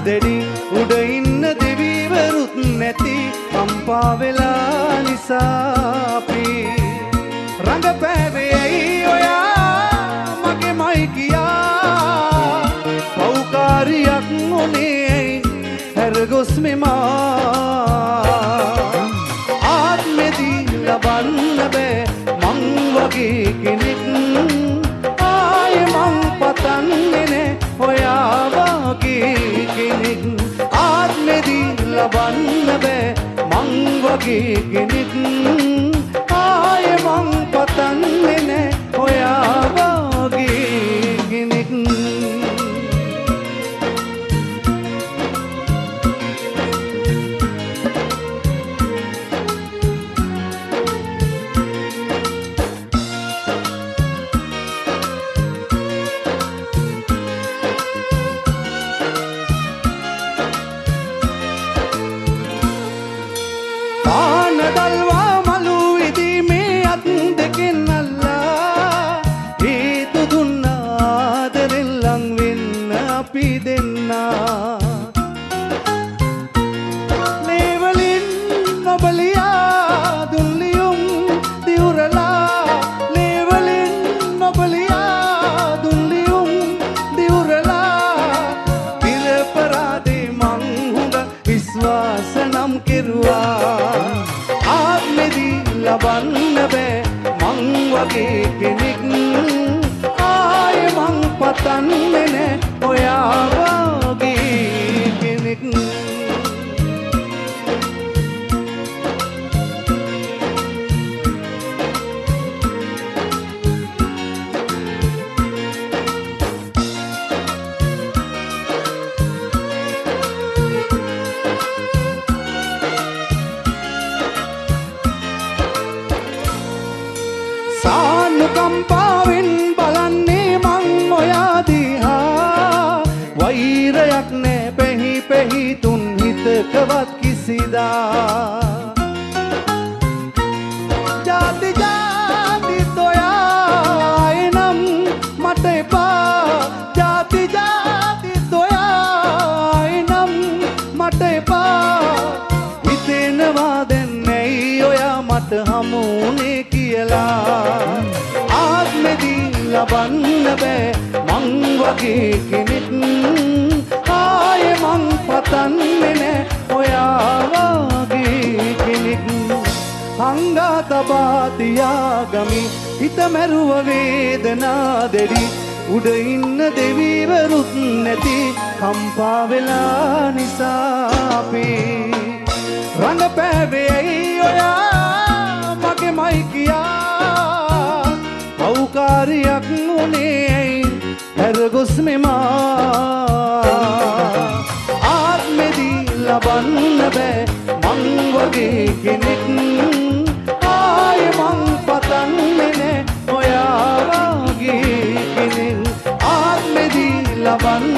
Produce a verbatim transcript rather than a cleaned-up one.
දෙඩි උඩ ඉන්න දෙවිවරුත් නැති කම්පා වෙලා නිසා අපි රඟපෑවේ ඇයි ඔයා මගේමයි කියා පෞකාරියක් මොනේ ඇයි හැරගොස් මෙමා ආත්මෙදී ලබන්න බෑ මං වගේ කෙනෙක් ආයෙ මං පතන්නේ නෑ ඔයා වගේ කෙනෙක් ආත්මෙදී ලබන්න බෑ මං වගේ කෙනෙක් ආයෙ මං පතන්නේ නෑ ඔයා වගේ කෙනෙක් ලබන්න බෑ මං වගේ කෙනෙක් ආයෙ මං පතන්නේ නෑ ඔයා වගේ කෙනෙක් කම්පාවෙන් බලන්නේ මං ඔයා දිහා වෛරයක් නෑ පැහි පැහි තුන් හිතකවත් කිසිදා ජාති ජාතිත් ඔයා එනම් මට එපා ජාති ජාතිත් ඔයා එනම් මට එපා හිතෙනවා දැන් ඇයි ඔයා මට හමුුනේ කියලා ලබන්න බෑ මං වගේ කෙනෙක් ආයෙ මං පතන්නේ නෑ ඔයා වගේ කෙනෙක් හංගා තබා තියාගමි හිත මැරුව වේදනා දෙඩි උඩ ඉන්න දෙවිවරුත් නැති කම්පා වෙලා නිසා අපි රඟපෑවේ ඇයි ඔයා මගේමයි කියා පෞකාරියක් මොනේ ඇයි හැරගොස් මෙමා ආත්මෙදී ලබන්න බෑ මං වගේ කෙනෙක් ආයෙ මං පතන්නේ නෑ ඔයා වගේ කෙනෙක් ආත්මෙදී ලබන්න